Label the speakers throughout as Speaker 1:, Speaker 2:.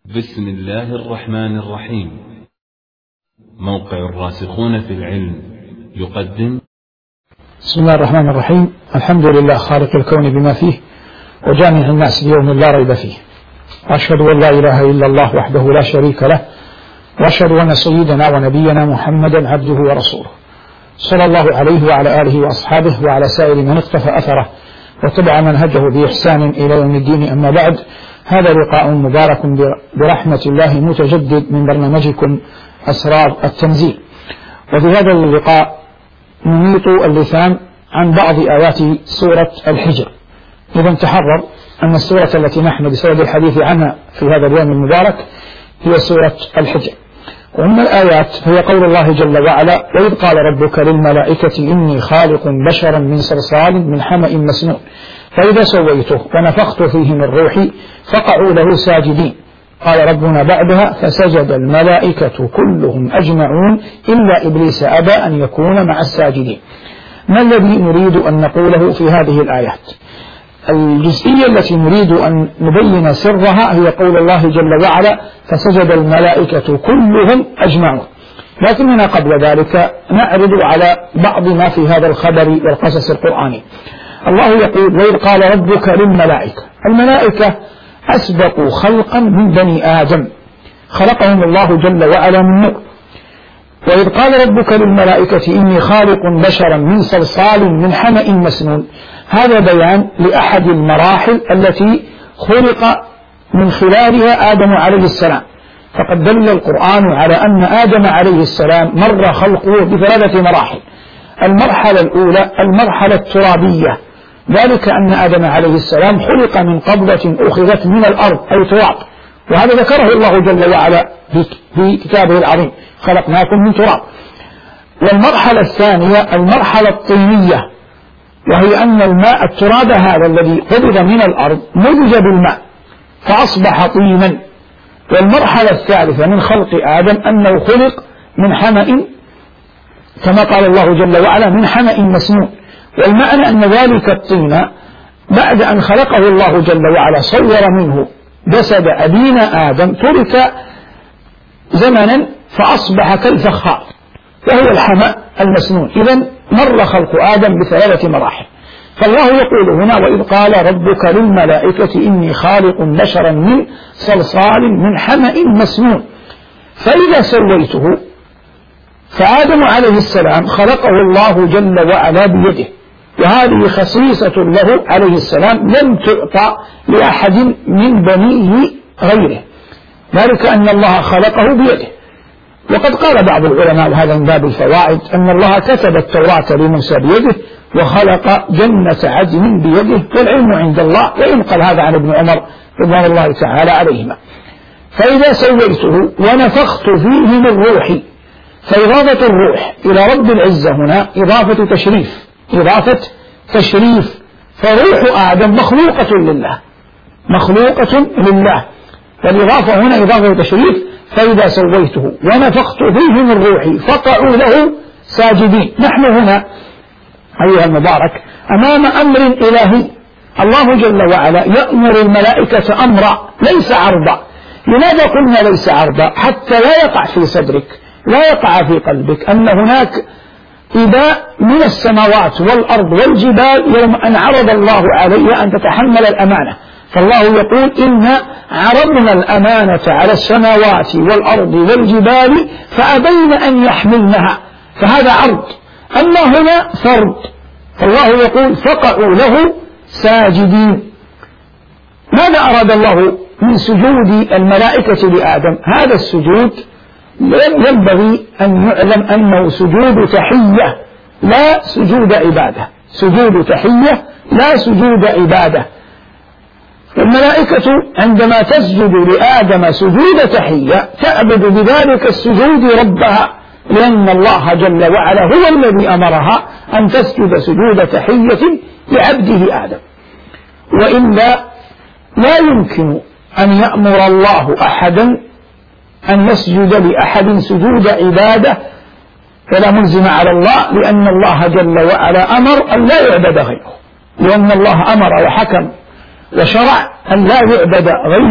Speaker 1: بسم الله الرحمن الرحيم. موقع الراسخون في العلم يقدم.
Speaker 2: بسم الله الرحمن الرحيم. الحمد لله خالق الكون بما فيه وجامع الناس ليوم لا ريب فيه، وأشهد أن لا إله إلا الله وحده لا شريك له، وأشهد أن سيدنا ونبينا محمدا عبده ورسوله، صلى الله عليه وعلى آله وأصحابه وعلى سائر من اقتفى أثره واتبع منهجه بإحسان إلى يوم الدين. أما بعد، هذا لقاء مبارك برحمة الله متجدد من برنامجكم أسرار التنزيل. وفي هذا اللقاء نميط اللسان عن بعض آيات سورة الحجر. إذا تحرر أن السورة التي نحن بسبب الحديث عنها في هذا اليوم المبارك هي سورة الحجر. ومن الآيات هي قول الله جل وعلا: وإذ قال ربك للملائكة إني خالق بشرا من صلصال من حمأ مسنون فإذا سويته ونفخت فيه من روحي فقعوا له ساجدين. قال ربنا بعدها: فسجد الملائكة كلهم أجمعون إلا إبليس أبى أن يكون مع الساجدين. ما الذي نريد أن نقوله في هذه الآيات؟ الجزئية التي نريد أن نبين سرها هي قول الله جل وعلا: فسجد الملائكة كلهم أجمعون. لكننا قبل ذلك نعرض على بعض ما في هذا الخبر والقصص القرآني. الله يقول: وإذ قال ربك للملائكة. الملائكة أسبقوا خلقا من بني آدم، خلقهم الله جل وعلا من نور. وإذ قال ربك للملائكة إني خالق بشرا من صلصال من حمأ مسنون، هذا بيان لأحد المراحل التي خلق من خلالها آدم عليه السلام. فقد دل القرآن على أن آدم عليه السلام مر خلقه بثلاثة مراحل. المرحلة الأولى المرحلة الترابية، ذلك أن آدم عليه السلام خلق من قبضة أخذت من الأرض أي تراب، وهذا ذكره الله جل وعلا في كتابه العظيم: خلقناكم من تراب. والمرحلة الثانية المرحلة الطينية، وهي أن الماء التراب هذا الذي قبض من الأرض مزج بالماء فأصبح طينا. والمرحلة الثالثة من خلق آدم أنه خلق من حمأ، كما قال الله جل وعلا: من حمأ مسنون. والمعنى أن ذلك الطين بعد أن خلقه الله جل وعلا صور منه جسد أبينا آدم، ترك زمنا فأصبح كالفخار وهو الحمأ المسنون. إذن مر خلق آدم بثلاثة مراحل. فالله يقول هنا: وإذ قال ربك للملائكة إني خالق بشرا من صلصال من حمأ مسنون فإذا سويته. فآدم عليه السلام خلقه الله جل وعلا بيده، وهذه خصيصة له عليه السلام لم تعطى لأحد من بنيه غيره، ذلك أن الله خلقه بيده. وقد قال بعض العلماء هذا من باب الفوائد أن الله كتب التوراة لموسى بيده وخلق جنة عدن بيده، والعلم عند الله. وينقل هذا عن ابن عمر رضوان الله تعالى عليهما. فإذا سويته ونفخت فيه من روحي، فإضافة الروح إلى رب العزة هنا إضافة تشريف. فروح آدم مخلوقة لله، والإضافة هنا إضافة تشريف. فإذا سويته ونفخت فيه من روحي فقعوا له ساجدين. نحن هنا أيها المبارك أمام أمر إلهي. الله جل وعلا يأمر الملائكة أمرا ليس عرضا. لماذا قلنا ليس عرضا؟ حتى لا يقع في صدرك، لا يقع في قلبك أن هناك إباء من السماوات والأرض والجبال يوم أن عرض الله عليها أن تتحمل الأمانة. فالله يقول: إنا عرضنا الأمانة على السماوات والأرض والجبال فأبين أن يحملنها. فهذا عرض، أما هنا فرض. فالله يقول: فقعوا له ساجدين. ماذا أراد الله من سجود الملائكة لآدم؟ هذا السجود ينبغي أن يعلم أنه سجود تحية لا سجود عبادة، سجود تحية لا سجود عبادة. والملائكة عندما تسجد لآدم سجود تحية تعبد بذلك السجود ربها، لأن الله جل وعلا هو الذي أمرها أن تسجد سجود تحية لعبده آدم. وإلا لا يمكن أن يأمر الله أحدا أن يسجد لأحد سجود عبادة فلا ملزم على الله، لأن الله جل وعلا أمر أن لا يعبد غيره، لأن الله أمر وحكم وشرع أن لا يعبد غيره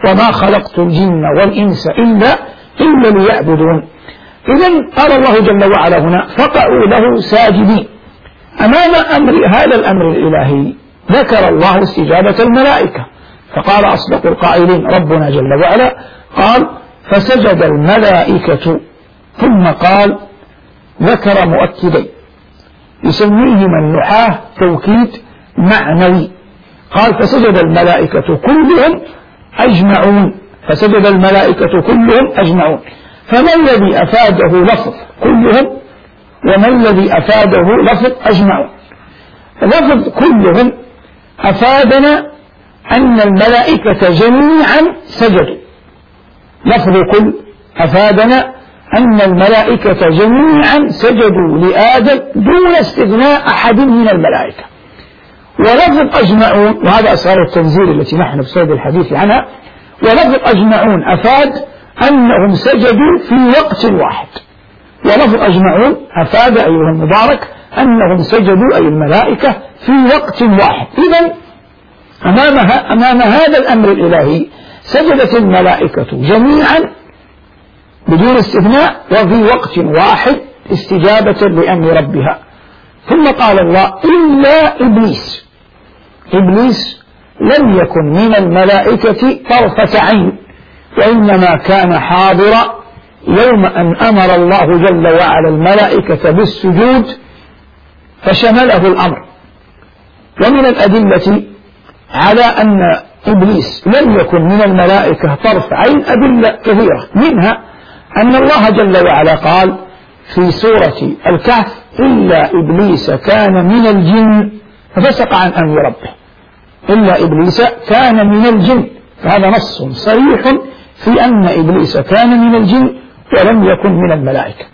Speaker 2: وما خلقت الجن والإنس إلا ليعبدون. إذن قال الله جل وعلا هنا فقعوا له ساجدين. أمام هذا الأمر الإلهي ذكر الله استجابة الملائكة، فقال أصدق القائلين ربنا جل وعلا قال فسجد الملائكة، ثم قال ذكر مؤكدين يسميهما النحاة توكيد معنوي، قال فسجد الملائكة كلهم أجمعون، فسجد الملائكة كلهم أجمعون. فما الذي أفاده لفظ كلهم وما الذي أفاده لفظ أجمعون؟ لفظ كلهم أفادنا أن الملائكة جميعا سجدوا، لفظ كل أفادنا أن الملائكة جميعا سجدوا لآدم دون استثناء أحد من الملائكة. ولفظ أجمعون، وهذا أسرار التنزيل التي نحن بصدد الحديث عنها، ولفظ أجمعون أفاد أنهم سجدوا في وقت واحد، ولفظ أجمعون أفاد أيها المبارك أنهم سجدوا أي الملائكة في وقت واحد. إذن أمام هذا الأمر الإلهي سجدت الملائكة جميعا بدون استثناء وفي وقت واحد استجابة لأمر ربها. ثم قال الله إلا إبليس، إبليس لم يكن من الملائكة طرفة عين، وإنما كان حاضرا يوم أن أمر الله جل وعلا الملائكة بالسجود فشمله الأمر. ومن الأدلة على أن إبليس لم يكن من الملائكة طرف عين أدلة كثيرة، منها أن الله جل وعلا قال في سورة الكهف إلا إبليس كان من الجن ففسق عن أمر ربه، إلا إبليس كان من الجن، فهذا نص صريح في أن إبليس كان من الجن ولم يكن من الملائكة.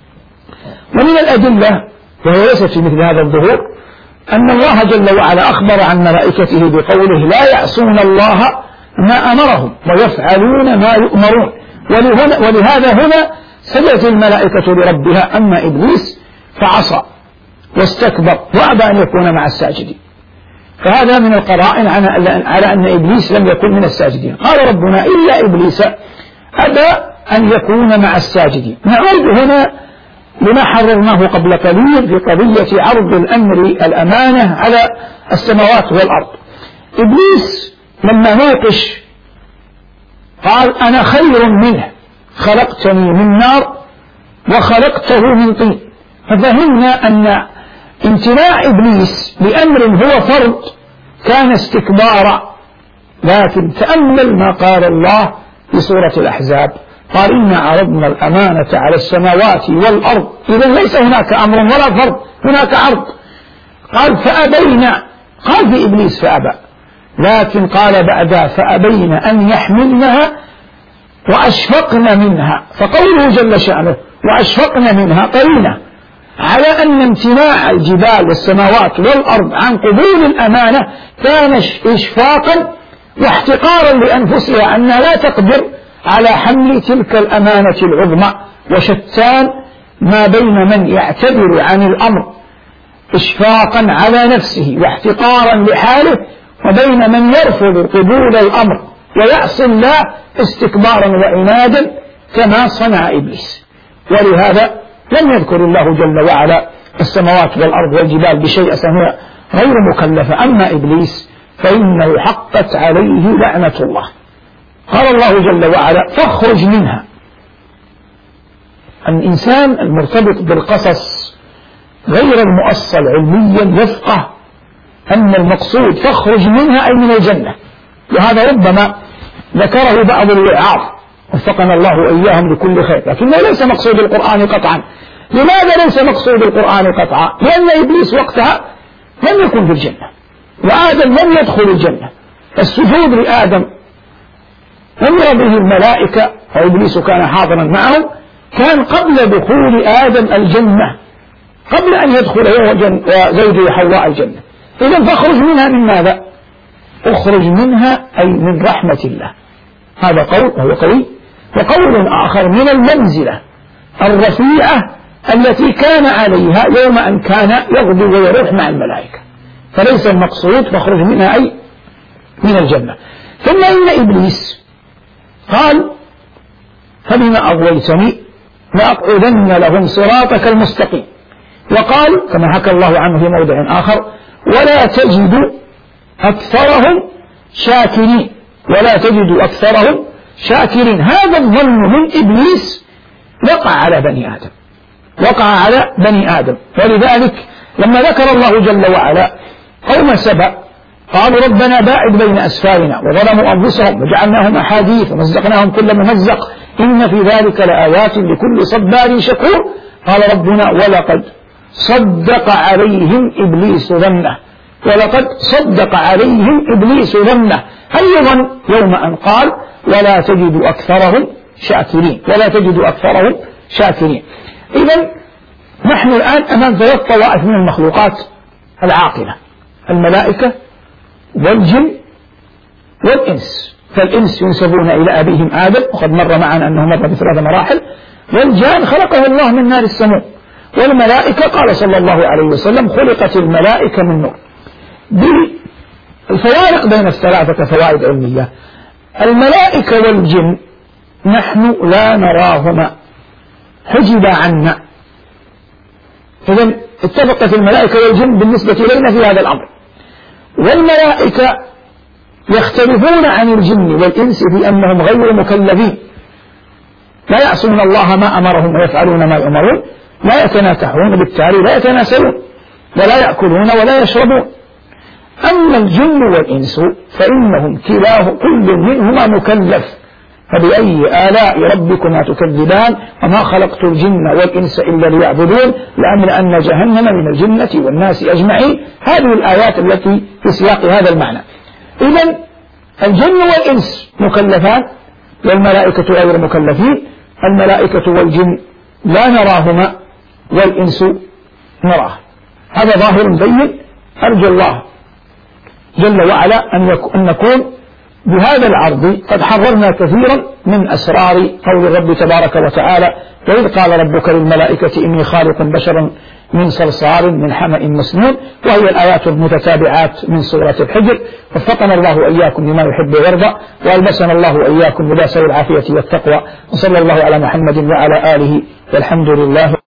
Speaker 2: ومن الأدلة وهي ليست في مثل هذا الظهور أن الله جل وعلا أخبر عن ملائكته بقوله لا يعصون الله ما أمرهم ويفعلون ما يؤمرون، ولهذا هنا سجدت الملائكة لربها. أما إبليس فعصى واستكبر وأبى أن يكون مع الساجدين، فهذا من القرائن على أن إبليس لم يكن من الساجدين. قال ربنا إلا إبليس أبى أن يكون مع الساجدين. نعود هنا لما حررناه قبل قليل في قضية عرض الأمانة على السماوات والأرض. إبليس لما ناقش قال أنا خير منه خلقتني من نار وخلقته من طين، ففهمنا أن امتناع إبليس لأمر هو فرض كان استكبارا. لكن تأمل ما قال الله في سورة الأحزاب قال إنا عرضنا الأمانة على السماوات والأرض، إذن ليس هناك أمر ولا فرض، هناك عرض. قال فأبينا، قال في إبليس فأبى، لكن قال بعدها فأبينا أن يحملنها وأشفقن منها، فقوله جل شأنه وأشفقن منها قرينة على أن امتناع الجبال والسماوات والأرض عن قبول الأمانة كان إشفاقا واحتقارا لأنفسها أنها لا تقدر على حمل تلك الأمانة العظمى. وشتان ما بين من يعتبر عن الأمر إشفاقا على نفسه واحتقارا لحاله وبين من يرفض قبول الأمر ويعصي الله استكبارا وعنادا كما صنع إبليس. ولهذا لم يذكر الله جل وعلا السماوات والأرض والجبال بشيء أسماء غير مكلفة. أما إبليس فإنه حقت عليه لعنة الله. قال الله جل وعلا فاخرج منها. الإنسان المرتبط بالقصص غير المؤصل علميا يفقه أن المقصود فاخرج منها أي من الجنة، وهذا ربما ذكره بعض الوعاظ وفقنا الله وإياهم لكل خير، لكنه ليس مقصود القرآن قطعا. لماذا ليس مقصود القرآن قطعا؟ لأن إبليس وقتها لم يكن في الجنة وآدم لم يدخل الجنة. السجود لآدم أمر به الملائكة وإبليس كان حاضرا معهم، كان قبل دخول آدم الجنة، قبل أن يدخل وزوجه حواء الجنة. إذن فاخرج منها من ماذا؟ اخرج منها أي من رحمة الله. هذا قول وهو قوي. وقول آخر من المنزلة الرفيعة التي كان عليها يوم أن كان يغدو ويروح مع الملائكة، فليس المقصود فاخرج منها أي من الجنة. ثم إن إبليس قال فبما أغويتني لأقعدن لهم صراطك المستقيم. وقال كما حكى الله عنه في موضع آخر ولا تجد أكثرهم شاكرين، ولا تجد أكثرهم شاكرين. هذا الظن من إبليس وقع على بني آدم، وقع على بني آدم. ولذلك لما ذكر الله جل وعلا قوم سبأ قالوا ربنا باعد بين أسفارنا وظلموا أنفسهم وجعلناهم أحاديث ومزقناهم كل ممزق إن في ذلك لآيات لكل صبار شكور. قال ربنا ولقد صدق عليهم إبليس ظنه، ولقد صدق عليهم إبليس ظنه. أي ظن؟ يوم أن قال ولا تجد أكثرهم شاكرين، ولا تجد أكثرهم شاكرين. إذن نحن الآن أمام ثلاث طوائف من المخلوقات العاقلة: الملائكة والجن والإنس. فالإنس ينسبون إلى أبيهم آدم، وقد مر معنا أنه مر بثلاث مراحل. والجان خلقه الله من نار السموم. والملائكة قال صلى الله عليه وسلم خلقت الملائكة من نور. بالفوارق بين الثلاثة فوائد علمية: الملائكة والجن نحن لا نراهما، حجب عنا. إذن اتفقت الملائكة والجن بالنسبة إلينا في هذا الأمر. والملائكة يختلفون عن الجن والإنس في أنهم غير مكلفين، لا يعصون الله ما أمرهم ويفعلون ما يؤمرون، لا يتناكحون، بالتالي لا يتناسلون ولا يأكلون ولا يشربون. أما الجن والإنس فإنهم كل منهما مكلف. فبأي آلاء ربكما تكذبان وما خلقت الجن والإنس إلا ليعبدون لأملأن جهنم من الجنة والناس أجمعين. هذه الآيات التي في سياق هذا المعنى. إذن الجن والإنس مكلفان والملائكة غير مكلفين. الملائكة والجن لا نراهما والإنس نراه. هذا ظاهر بين. أرجو الله جل وعلا أن نكون بهذا العرض قد حررنا كثيرا من أسرار قول الرب تبارك وتعالى: وإذ قال ربك للملائكة إني خالق بشرا من صلصال من حمأ مسنون، وهي الآيات المتتابعات من سورة الحجر. وفقنا الله وإياكم لما يحب ويرضى، وألبسنا الله وإياكم لباس العافية والتقوى. وصلى الله على محمد وعلى آله، والحمد لله.